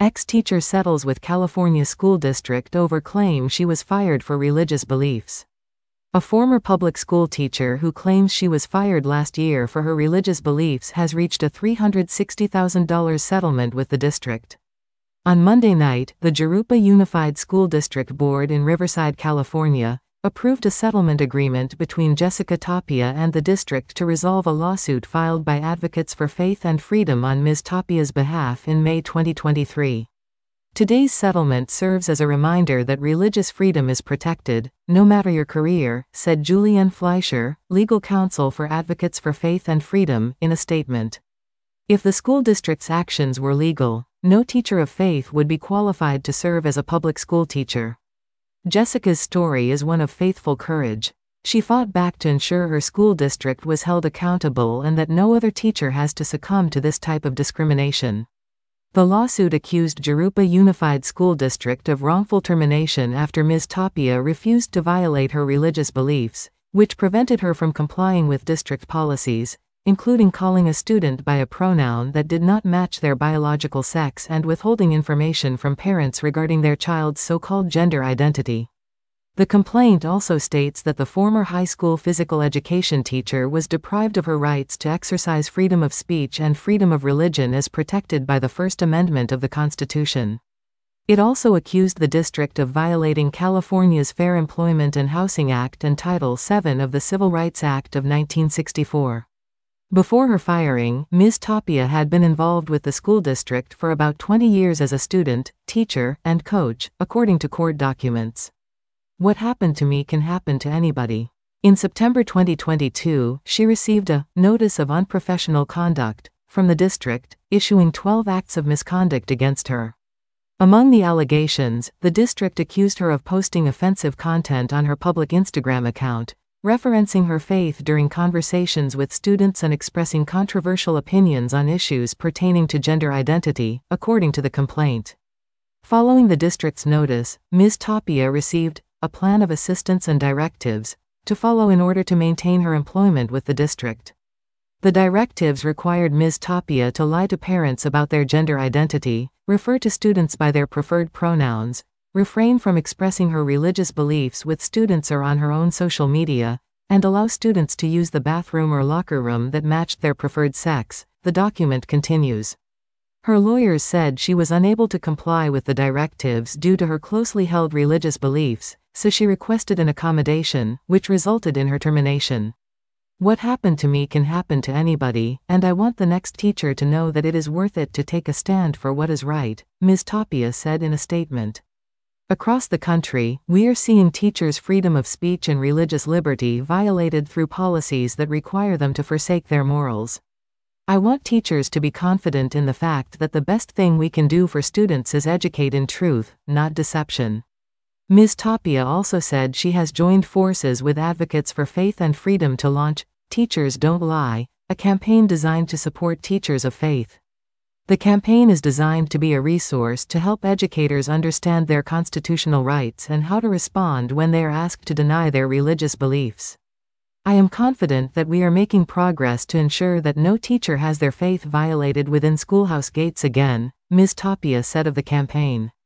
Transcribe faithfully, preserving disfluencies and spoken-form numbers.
Ex-teacher settles with California school district over claim she was fired for religious beliefs. A former public school teacher who claims she was fired last year for her religious beliefs has reached a three hundred sixty thousand dollars settlement with the district. On Monday night, the Jurupa Unified School District Board in Riverside, California, approved a settlement agreement between Jessica Tapia and the district to resolve a lawsuit filed by Advocates for Faith and Freedom on Miz Tapia's behalf in May twenty twenty-three. Today's settlement serves as a reminder that religious freedom is protected, no matter your career, said Julianne Fleischer, legal counsel for Advocates for Faith and Freedom, in a statement. If the school district's actions were legal, no teacher of faith would be qualified to serve as a public school teacher. Jessica's story is one of faithful courage. She fought back to ensure her school district was held accountable and that no other teacher has to succumb to this type of discrimination. The lawsuit accused Jurupa Unified School District of wrongful termination after Miz Tapia refused to violate her religious beliefs, which prevented her from complying with district policies, including calling a student by a pronoun that did not match their biological sex and withholding information from parents regarding their child's so-called gender identity. The complaint also states that the former high school physical education teacher was deprived of her rights to exercise freedom of speech and freedom of religion as protected by the First Amendment of the Constitution. It also accused the district of violating California's Fair Employment and Housing Act and Title seven of the Civil Rights Act of nineteen sixty-four. Before her firing, Miz Tapia had been involved with the school district for about twenty years as a student, teacher, and coach, according to court documents. What happened to me can happen to anybody. In September twenty twenty-two, she received a notice of unprofessional conduct from the district, issuing twelve acts of misconduct against her. Among the allegations, the district accused her of posting offensive content on her public Instagram account, referencing her faith during conversations with students and expressing controversial opinions on issues pertaining to gender identity, according to the complaint. Following the district's notice, Miz Tapia received a plan of assistance and directives to follow in order to maintain her employment with the district. The directives required Miz Tapia to lie to parents about their gender identity, refer to students by their preferred pronouns, refrain from expressing her religious beliefs with students or on her own social media, and allow students to use the bathroom or locker room that matched their preferred sex, the document continues. Her lawyers said she was unable to comply with the directives due to her closely held religious beliefs, so she requested an accommodation, which resulted in her termination. What happened to me can happen to anybody, and I want the next teacher to know that it is worth it to take a stand for what is right, Miz Tapia said in a statement. Across the country, we are seeing teachers' freedom of speech and religious liberty violated through policies that require them to forsake their morals. I want teachers to be confident in the fact that the best thing we can do for students is educate in truth, not deception. Miz Tapia also said she has joined forces with Advocates for Faith and Freedom to launch Teachers Don't Lie, a campaign designed to support teachers of faith. The campaign is designed to be a resource to help educators understand their constitutional rights and how to respond when they are asked to deny their religious beliefs. I am confident that we are making progress to ensure that no teacher has their faith violated within schoolhouse gates again, Miz Tapia said of the campaign.